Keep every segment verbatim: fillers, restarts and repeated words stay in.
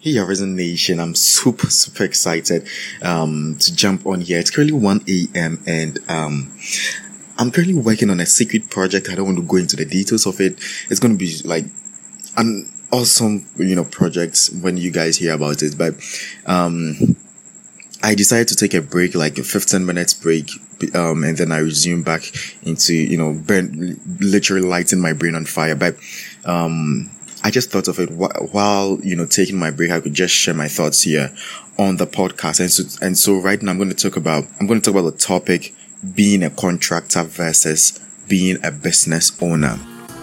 Hey, Arisen Nation, I'm super, super excited um, to jump on here. It's currently one a.m. and um, I'm currently working on a secret project. I don't want to go into the details of it. It's going to be like an awesome, you know, project when you guys hear about it. But um, I decided to take a break, like a fifteen minutes break, um, and then I resume back into, you know, burn, literally lighting my brain on fire. But um, I just thought of it wh- while, you know, taking my break. I could just share my thoughts here on the podcast. And so, and so right now I'm going to talk about, I'm going to talk about the topic, being a contractor versus being a business owner.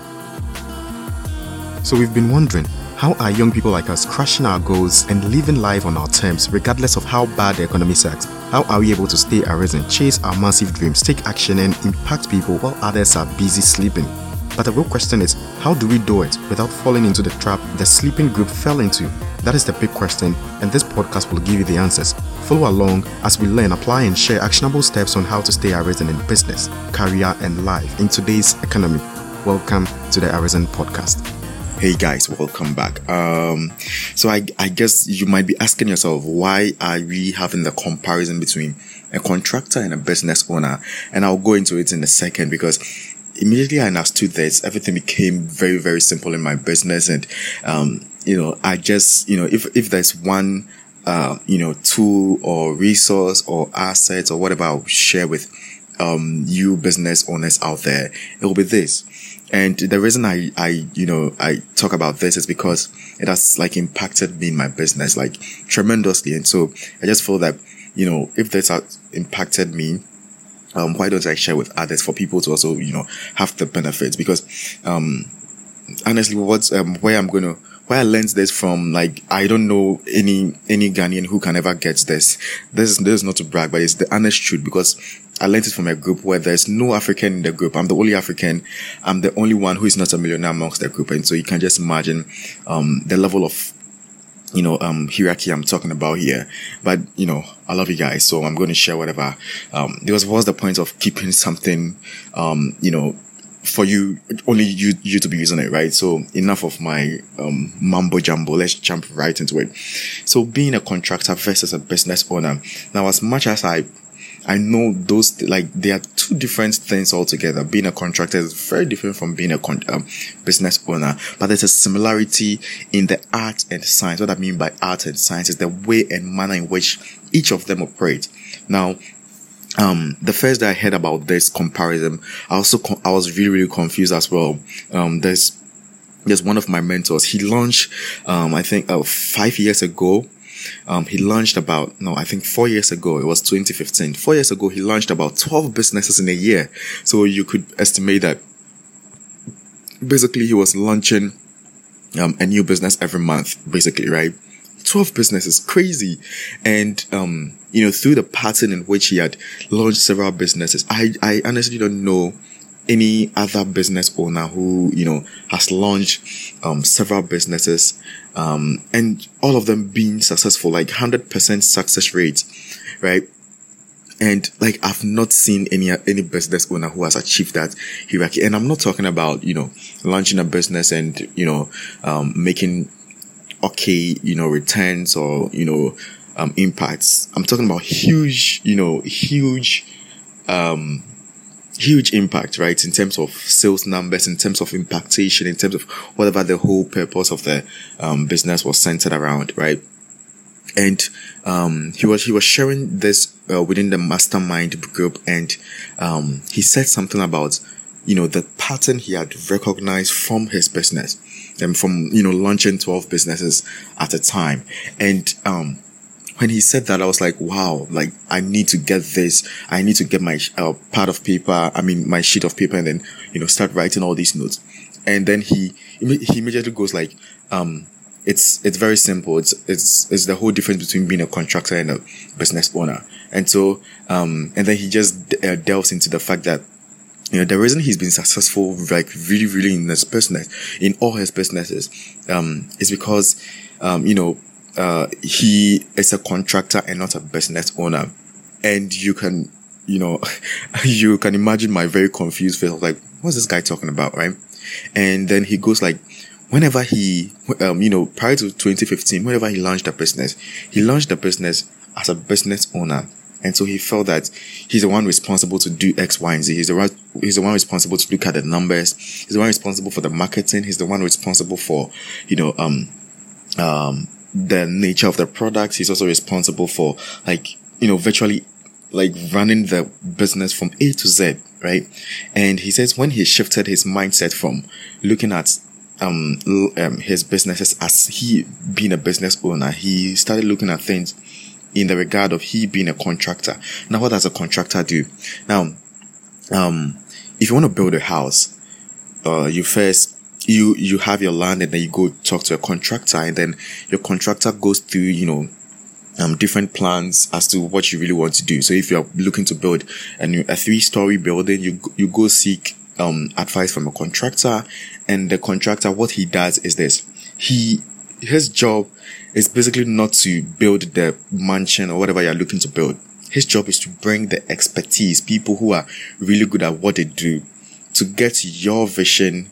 So we've been wondering, how are young people like us crushing our goals and living life on our terms, regardless of how bad the economy sucks? How are we able to stay arisen, chase our massive dreams, take action and impact people while others are busy sleeping? But the real question is, how do we do it without falling into the trap the sleeping group fell into? That is the big question, and this podcast will give you the answers. Follow along as we learn, apply and share actionable steps on how to stay arisen in business, career and life in today's economy. Welcome to the Arisen Podcast. Hey guys, welcome back. Um, so I, I guess you might be asking yourself, why are we having the comparison between a contractor and a business owner? And I'll go into it in a second, because immediately I understood this, everything became very, very simple in my business. And, um, you know, I just, you know, if, if there's one, uh, you know, tool or resource or asset or whatever I'll share with, um, you business owners out there, it will be this. And the reason I, I, you know, I talk about this is because it has like impacted me in my business, like tremendously. And so I just feel that, you know, if this has impacted me, um, why don't I share with others for people to also, you know, have the benefits? Because, um, honestly, what's, um, where I'm going to, where I learned this from, like, I don't know any, any Ghanaian who can ever get this. This is, this is not to brag, but it's the honest truth, because I learned it from a group where there's no African in the group. I'm the only African. I'm the only one who is not a millionaire amongst the group. And so you can just imagine, um, the level of, you know, um, hierarchy I'm talking about here. But, you know, I love you guys. So I'm going to share whatever, um, there was, what's the point of keeping something, um, you know, for you, only you, you to be using it, right? So enough of my, um, mumbo jumbo. Let's jump right into it. So being a contractor versus a business owner. Now, as much as I, I know those, like, they are two different things altogether. Being a contractor is very different from being a con- um, business owner, but there's a similarity in the art and science. What I mean by art and science is the way and manner in which each of them operate. Now, um, the first day I heard about this comparison, I also, con- I was really, really confused as well. Um, there's, there's one of my mentors. He launched, um, I think, uh, five years ago. Um, he launched about, no, I think four years ago, it was twenty fifteen. Four years ago, he launched about twelve businesses in a year. So you could estimate that basically he was launching, um, a new business every month, basically, right? twelve businesses, crazy. And, um, you know, through the pattern in which he had launched several businesses, I, I honestly don't know any other business owner who, you know, has launched, um, several businesses, um, and all of them being successful, like one hundred percent success rates, right? And like, I've not seen any, any business owner who has achieved that hierarchy. And I'm not talking about, you know, launching a business and, you know, um, making okay, you know, returns or, you know, um, impacts. I'm talking about huge, you know, huge, um, huge impact, right? In terms of sales numbers, in terms of impactation, in terms of whatever the whole purpose of the, um, business was centered around, right? And, um, he was, he was sharing this, uh, within the mastermind group. And, um, he said something about, you know, the pattern he had recognized from his business and from, you know, launching twelve businesses at a time. And, um, when he said that, I was like, wow, like, I need to get this. I need to get my uh, pad of paper. I mean, my sheet of paper, and then, you know, start writing all these notes. And then he, he immediately goes like, um, it's, it's very simple. It's, it's, it's the whole difference between being a contractor and a business owner. And so, um, and then he just uh, delves into the fact that, you know, the reason he's been successful, like, really, really in his business, in all his businesses, um, is because, um, you know, Uh, he is a contractor and not a business owner. And you can, you know, you can imagine my very confused face. I was like, what's this guy talking about, right? And then he goes like, whenever he, um, you know, prior to twenty fifteen, whenever he launched the business, he launched the business as a business owner. And so he felt that he's the one responsible to do X, Y, and Z. He's the right, he's the one responsible to look at the numbers. He's the one responsible for the marketing. He's the one responsible for, you know, um, um, the nature of the product. He's also responsible for, like, you know, virtually like running the business from A to Z, right? And he says when he shifted his mindset from looking at um, um his businesses as he being a business owner, he started looking at things in the regard of he being a contractor. Now, what does a contractor do? Now, um, if you want to build a house, uh, you first, you, you have your land and then you go talk to a contractor, and then your contractor goes through, you know, um, different plans as to what you really want to do. So if you're looking to build a new, a three story building, you, you go seek, um, advice from a contractor, and the contractor, what he does is this. He, his job is basically not to build the mansion or whatever you're looking to build. His job is to bring the expertise, people who are really good at what they do, to get your vision,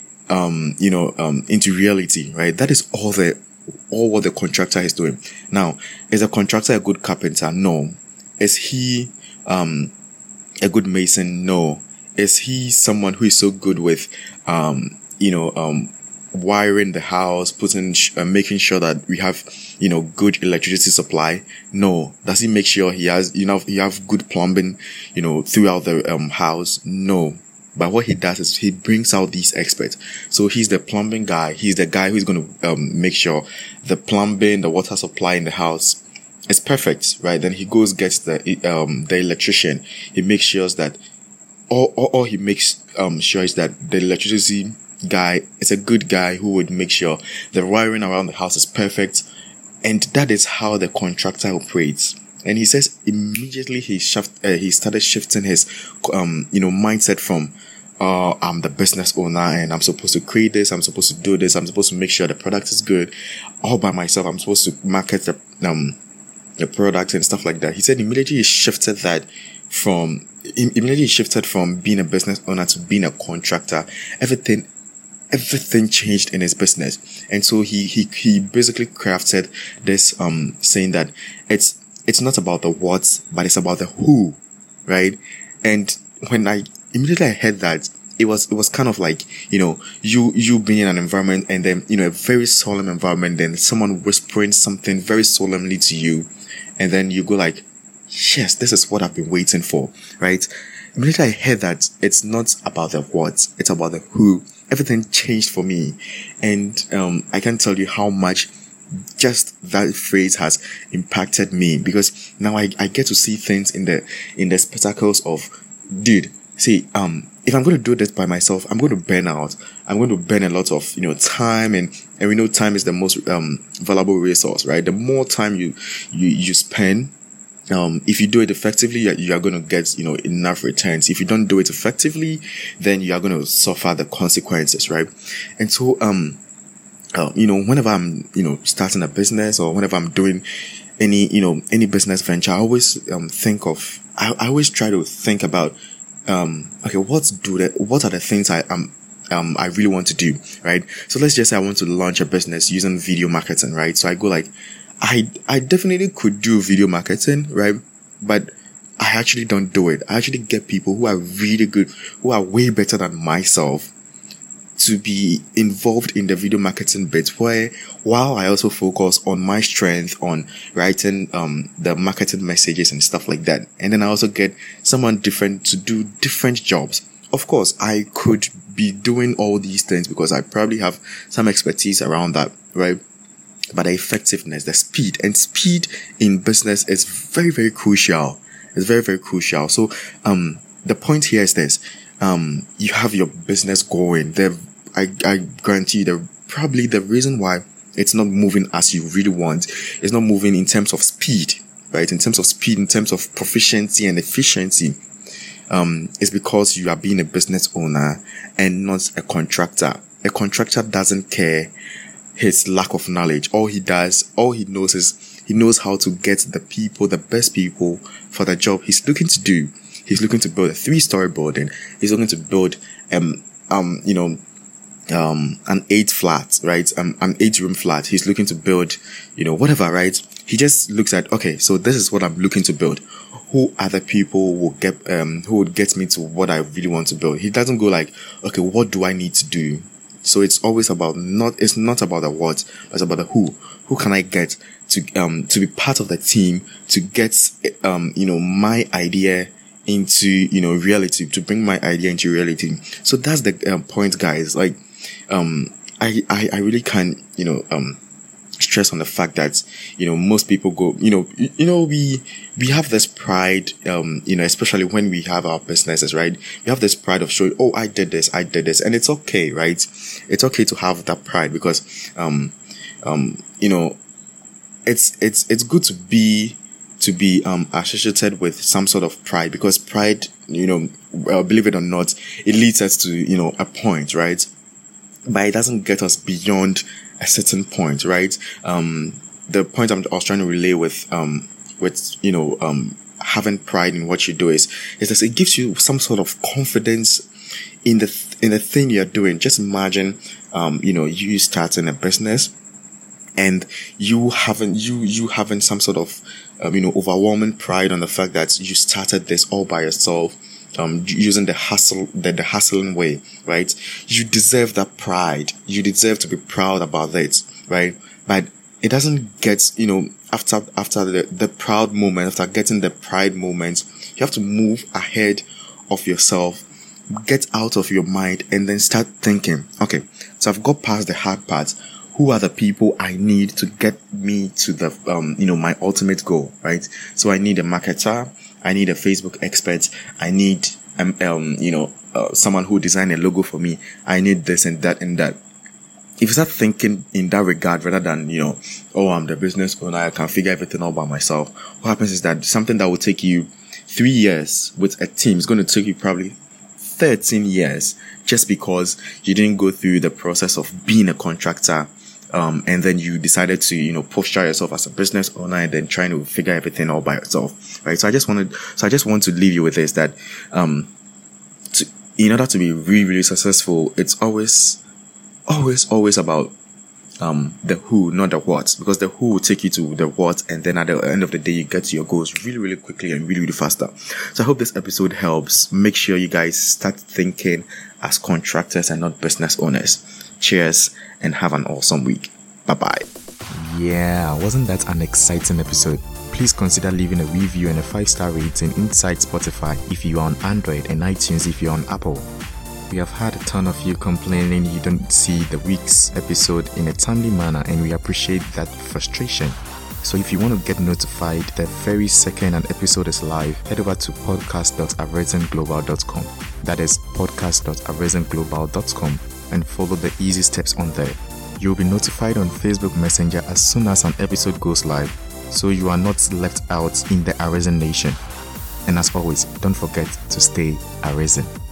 um, you know, um, into reality, right? That is all the, all what the contractor is doing. Now, is a contractor a good carpenter? No. Is he, um, a good mason? No. Is he someone who is so good with, um, you know, um, wiring the house, putting, uh, making sure that we have, you know, good electricity supply? No. Does he make sure he has, you know, he have good plumbing, you know, throughout the um house? No. But what he does is he brings out these experts. So he's the plumbing guy. He's the guy who's going to um make sure the plumbing, the water supply in the house is perfect, right? Then he goes, gets the um the electrician. He makes sure that all, all, all he makes um sure is that the electricity guy is a good guy who would make sure the wiring around the house is perfect. And that is how the contractor operates. And he says immediately he shift, uh, he started shifting his, um, you know, mindset from, uh, I'm the business owner and I'm supposed to create this. I'm supposed to do this. I'm supposed to make sure the product is good all by myself. I'm supposed to market the, um, the product and stuff like that. He said immediately he shifted that from, immediately he shifted from being a business owner to being a contractor. Everything Everything changed in his business. And so he, he, he basically crafted this, um, saying that it's, it's not about the what, but it's about the who, right? And when I immediately I heard that, it was, it was kind of like, you know, you, you being in an environment and then, you know, a very solemn environment, then someone whispering something very solemnly to you. And then you go like, yes, this is what I've been waiting for, right? Immediately I heard that it's not about the what, it's about the who. Everything changed for me. And, um, I can't tell you how much just that phrase has impacted me, because now I, I get to see things in the, in the spectacles of, dude, see, um, if I'm going to do this by myself, I'm going to burn out. I'm going to burn a lot of, you know, time, and, and we know time is the most, um, valuable resource, right? The more time you, you, you spend, Um, if you do it effectively, you are going to get, you know, enough returns. If you don't do it effectively, then you are going to suffer the consequences, right? And so, um, uh, you know, whenever I'm, you know, starting a business or whenever I'm doing any, you know, any business venture, I always, um, think of, I, I always try to think about, um, okay, what's do that, what are the things I, um, um, I really want to do, right? So let's just say I want to launch a business using video marketing, right? So I go like, I, I definitely could do video marketing, right? But I actually don't do it. I actually get people who are really good, who are way better than myself, to be involved in the video marketing bit, where while I also focus on my strength on writing, um, the marketing messages and stuff like that. And then I also get someone different to do different jobs. Of course, I could be doing all these things because I probably have some expertise around that, right? But the effectiveness, the speed, and speed in business is very, very crucial. It's very, very crucial. So, um, the point here is this. Um, you have your business going. The, I, I guarantee you the, probably the reason why it's not moving as you really want is not moving in terms of speed, right? In terms of speed, in terms of proficiency and efficiency, um, is because you are being a business owner and not a contractor. A contractor doesn't care his lack of knowledge. All he does, all he knows is he knows how to get the people, the best people for the job he's looking to do. He's looking to build a three-story building. He's looking to build, um, um, you know, um an eight flat, right? Um, an eight room flat. He's looking to build, you know, whatever, right? He just looks at, okay, so this is what I'm looking to build. Who other people will get, um, who would get me to what I really want to build? He doesn't go like, okay, what do I need to do? So it's always about not, it's not about the what, but it's about the who. Who can I get to, um, to be part of the team, to get, um, you know, my idea into, you know, reality, to bring my idea into reality. So that's the um, point, guys. Like, um, I, I, I really can't, you know, um, stress on the fact that, you know, most people go, you know, you, you know, we, we have this pride, um, you know, especially when we have our businesses, right? We have this pride of showing, oh, I did this, I did this. And it's okay, right? It's okay to have that pride because, um, um, you know, it's, it's, it's good to be, to be, um, associated with some sort of pride because pride, you know, uh, believe it or not, it leads us to, you know, a point, right? But it doesn't get us beyond a certain point, right? Um, the point I'm, I was trying to relay with, um, with, you know, um, having pride in what you do is, is that it gives you some sort of confidence in the, th- in the thing you're doing. Just imagine, um, you know, you starting a business and you having, you, you having some sort of, um, you know, overwhelming pride on the fact that you started this all by yourself. Um, using the hustle, the, the hustling way, right? You deserve that pride. You deserve to be proud about it, right? But it doesn't get, you know, after, after the, the proud moment, after getting the pride moment, you have to move ahead of yourself, get out of your mind and then start thinking, okay, so I've got past the hard part. Who are the people I need to get me to the, um, you know, my ultimate goal, right? So I need a marketer. I need a Facebook expert. I need, um, um you know, uh, someone who design a logo for me. I need this and that and that. If you start thinking in that regard rather than, you know, oh, I'm the business owner, I can figure everything all by myself. What happens is that something that will take you three years with a team is going to take you probably thirteen years just because you didn't go through the process of being a contractor. Um, and then you decided to, you know, posture yourself as a business owner and then trying to figure everything all by yourself, right? So I just wanted, so I just want to leave you with this, that, um, to, in order to be really, really successful, it's always, always, always about, um, the who, not the what, because the who will take you to the what. And then at the end of the day, you get to your goals really, really quickly and really, really faster. So I hope this episode helps. Make sure you guys start thinking as contractors and not business owners. Cheers and have an awesome week. Bye-bye. Yeah, wasn't that an exciting episode? Please consider leaving a review and a five-star rating inside Spotify if you are on Android and iTunes if you're on Apple. We have had a ton of you complaining you don't see the week's episode in a timely manner, and we appreciate that frustration. So if you want to get notified the very second an episode is live, head over to podcast dot arisen global dot com. That is podcast dot arisen global dot com and follow the easy steps on there. You'll be notified on Facebook Messenger as soon as an episode goes live, so you are not left out in the Arisen Nation. And as always, don't forget to stay arisen.